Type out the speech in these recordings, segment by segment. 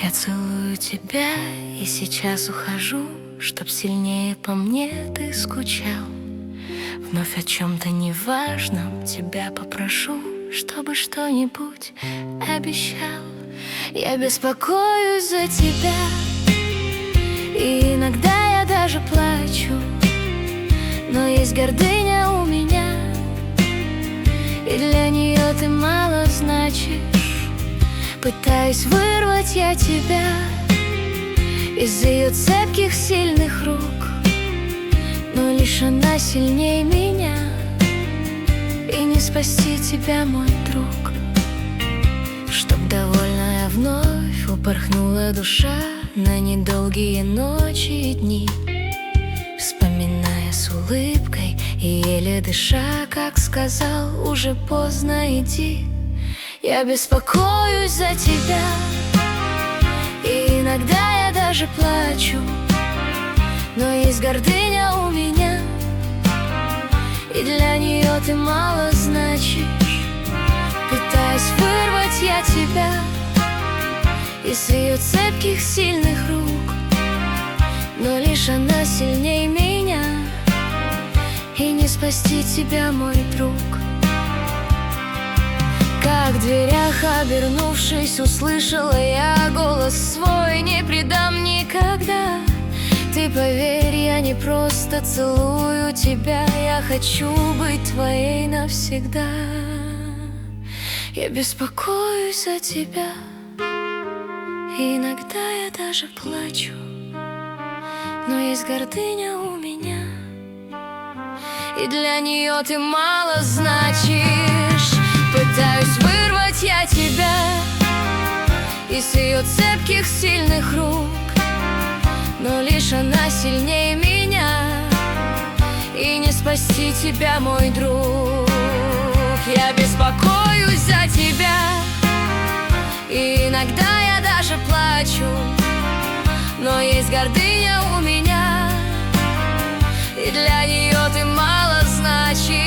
Я целую тебя и сейчас ухожу, чтоб сильнее по мне ты скучал. Вновь о чем-то неважном тебя попрошу, чтобы что-нибудь обещал. Я беспокоюсь за тебя, и иногда я даже плачу. Но есть гордыня у меня, и для нее ты мало значишь. Пытаюсь вырвать я тебя из ее цепких сильных рук, но лишь она сильнее меня, и не спасти тебя, мой друг. Чтоб довольная вновь упорхнула душа на недолгие ночи и дни, вспоминая с улыбкой и еле дыша, как сказал: уже поздно, иди. Я беспокоюсь за тебя, и иногда я даже плачу. Но есть гордыня у меня, и для нее ты мало значишь. Пытаюсь вырвать я тебя из ее цепких сильных рук, но лишь она сильнее меня, и не спасти тебя, мой друг. Как в дверях обернувшись, услышала я голос свой: не предам никогда. Ты поверь, я не просто целую тебя, я хочу быть твоей навсегда. Я беспокоюсь за тебя, и иногда я даже плачу. Но есть гордыня у меня, и для нее ты мало значишь. Пытаюсь вырвать я тебя из ее цепких сильных рук, но лишь она сильнее меня, и не спасти тебя, мой друг. Я беспокоюсь за тебя, и иногда я даже плачу. Но есть гордыня у меня, и для нее ты мало значишь.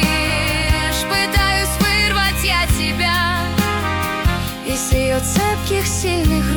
Пытаюсь вырвать я тебя из ее цепких сильных